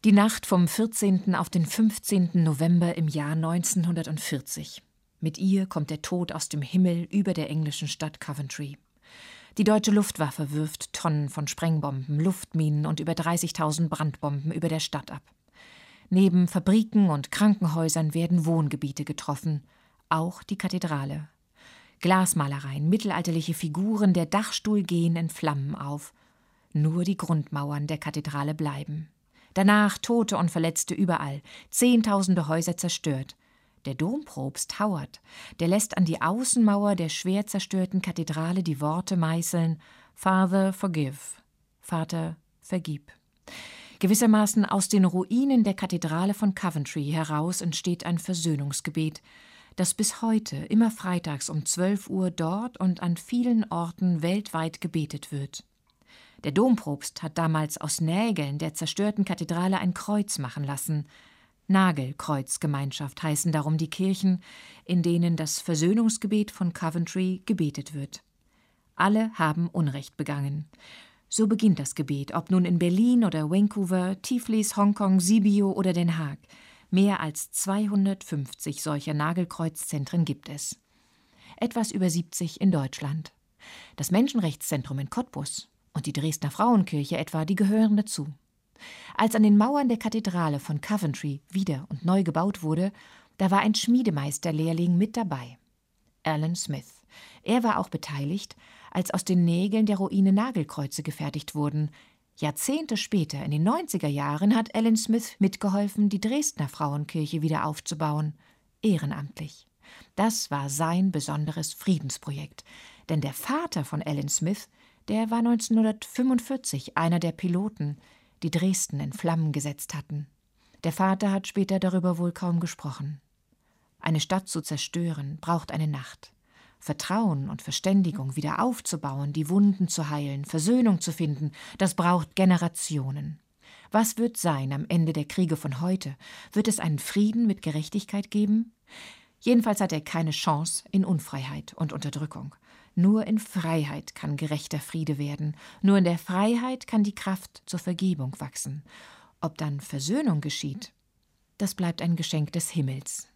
Die Nacht vom 14. auf den 15. November im Jahr 1940. Mit ihr kommt der Tod aus dem Himmel über der englischen Stadt Coventry. Die deutsche Luftwaffe wirft Tonnen von Sprengbomben, Luftminen und über 30.000 Brandbomben über der Stadt ab. Neben Fabriken und Krankenhäusern werden Wohngebiete getroffen, auch die Kathedrale. Glasmalereien, mittelalterliche Figuren, der Dachstuhl gehen in Flammen auf. Nur die Grundmauern der Kathedrale bleiben. Danach Tote und Verletzte überall, Zehntausende Häuser zerstört. Der Dompropst Howard, der lässt an die Außenmauer der schwer zerstörten Kathedrale die Worte meißeln: Father, forgive. Vater, vergib. Gewissermaßen aus den Ruinen der Kathedrale von Coventry heraus entsteht ein Versöhnungsgebet, das bis heute immer freitags um 12 Uhr dort und an vielen Orten weltweit gebetet wird. Der Dompropst hat damals aus Nägeln der zerstörten Kathedrale ein Kreuz machen lassen. Nagelkreuzgemeinschaft heißen darum die Kirchen, in denen das Versöhnungsgebet von Coventry gebetet wird. Alle haben Unrecht begangen. So beginnt das Gebet, ob nun in Berlin oder Vancouver, Tiflis, Hongkong, Sibiu oder Den Haag. Mehr als 250 solcher Nagelkreuzzentren gibt es. Etwas über 70 in Deutschland. Das Menschenrechtszentrum in Cottbus und die Dresdner Frauenkirche etwa, die gehören dazu. Als an den Mauern der Kathedrale von Coventry wieder und neu gebaut wurde, da war ein Schmiedemeisterlehrling mit dabei. Alan Smith. Er war auch beteiligt, als aus den Nägeln der Ruine Nagelkreuze gefertigt wurden. Jahrzehnte später, in den 90er Jahren, hat Alan Smith mitgeholfen, die Dresdner Frauenkirche wieder aufzubauen. Ehrenamtlich. Das war sein besonderes Friedensprojekt. Denn der Vater von Alan Smith, der war 1945 einer der Piloten, die Dresden in Flammen gesetzt hatten. Der Vater hat später darüber wohl kaum gesprochen. Eine Stadt zu zerstören, braucht eine Nacht. Vertrauen und Verständigung wieder aufzubauen, die Wunden zu heilen, Versöhnung zu finden, das braucht Generationen. Was wird sein am Ende der Kriege von heute? Wird es einen Frieden mit Gerechtigkeit geben? Jedenfalls hat er keine Chance in Unfreiheit und Unterdrückung. Nur in Freiheit kann gerechter Friede werden. Nur in der Freiheit kann die Kraft zur Vergebung wachsen. Ob dann Versöhnung geschieht, das bleibt ein Geschenk des Himmels.